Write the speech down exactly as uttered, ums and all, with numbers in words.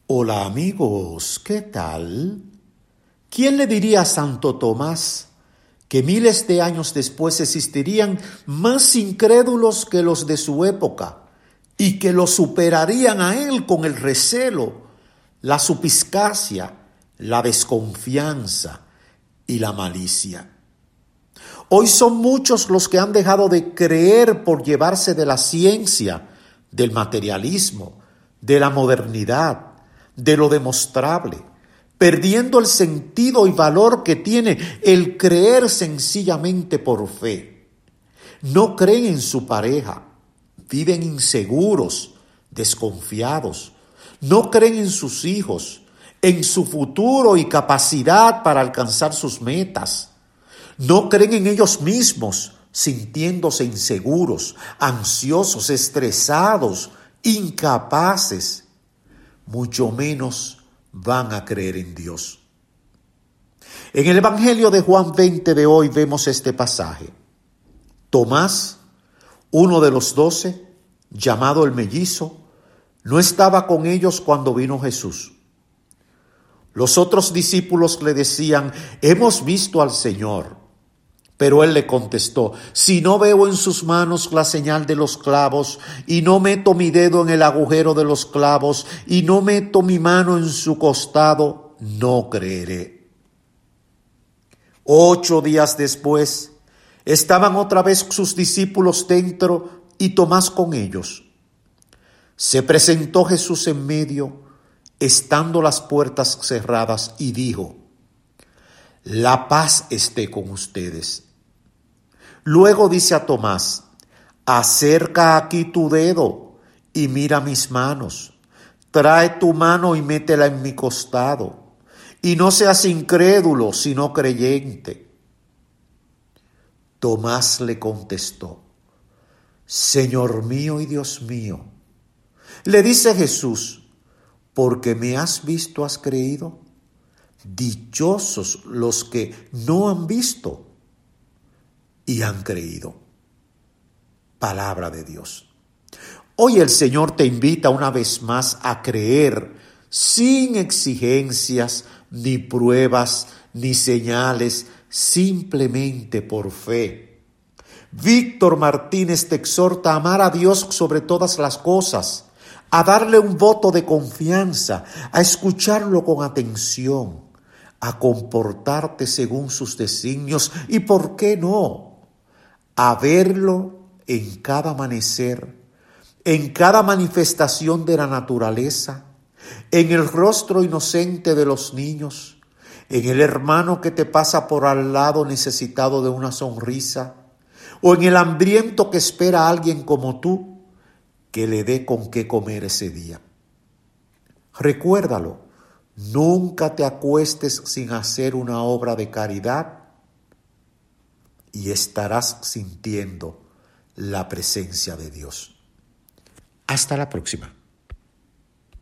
Hola amigos, ¿qué tal? ¿Quién le diría a Santo Tomás que miles de años después existirían más incrédulos que los de su época y que lo superarían a él con el recelo, la suspicacia, la desconfianza y la malicia? Hoy son muchos los que han dejado de creer por llevarse de la ciencia, del materialismo, de la modernidad, de lo demostrable, perdiendo el sentido y valor que tiene el creer sencillamente por fe. No creen en su pareja, viven inseguros, desconfiados, no creen en sus hijos, en su futuro y capacidad para alcanzar sus metas. No creen en ellos mismos, sintiéndose inseguros, ansiosos, estresados, incapaces. Mucho menos van a creer en Dios. En el Evangelio de Juan veinte de hoy vemos este pasaje. Tomás, uno de los doce, llamado el mellizo, no estaba con ellos cuando vino Jesús. Los otros discípulos le decían: hemos visto al Señor. Pero él le contestó: si no veo en sus manos la señal de los clavos, y no meto mi dedo en el agujero de los clavos, y no meto mi mano en su costado, no creeré. Ocho días después, estaban otra vez sus discípulos dentro y Tomás con ellos. Se presentó Jesús en medio, estando las puertas cerradas, y dijo: la paz esté con ustedes. Luego dice a Tomás: acerca aquí tu dedo y mira mis manos. Trae tu mano y métela en mi costado. Y no seas incrédulo, sino creyente. Tomás le contestó: Señor mío y Dios mío. Le dice Jesús: porque me has visto, has creído. Dichosos los que no han visto y han creído. Palabra de Dios. Hoy el Señor te invita una vez más a creer sin exigencias, ni pruebas, ni señales, simplemente por fe. Víctor Martínez te exhorta a amar a Dios sobre todas las cosas, a darle un voto de confianza, a escucharlo con atención, a comportarte según sus designios y, ¿por qué no?, a verlo en cada amanecer, en cada manifestación de la naturaleza, en el rostro inocente de los niños, en el hermano que te pasa por al lado necesitado de una sonrisa, o en el hambriento que espera a alguien como tú que le dé con qué comer ese día. Recuérdalo, nunca te acuestes sin hacer una obra de caridad y estarás sintiendo la presencia de Dios. Hasta la próxima.